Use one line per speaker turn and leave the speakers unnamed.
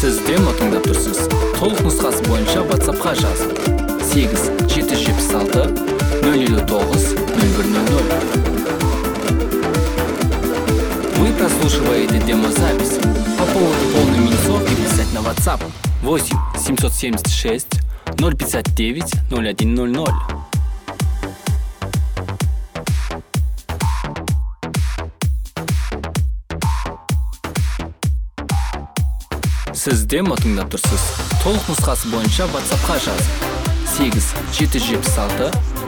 Сіз демо тыңдап тұрсыз. Толық нұсқасы бойынша WhatsApp-қа жазып 8-776 059 0100. Вы прослушиваете демозапись. По поводу полной минусовки писать на WhatsApp 8 776 059 0100. Сіз демо тыңдап тұрсыз. Толық нұсқасы бойынша WhatsApp-қа жазып 8-776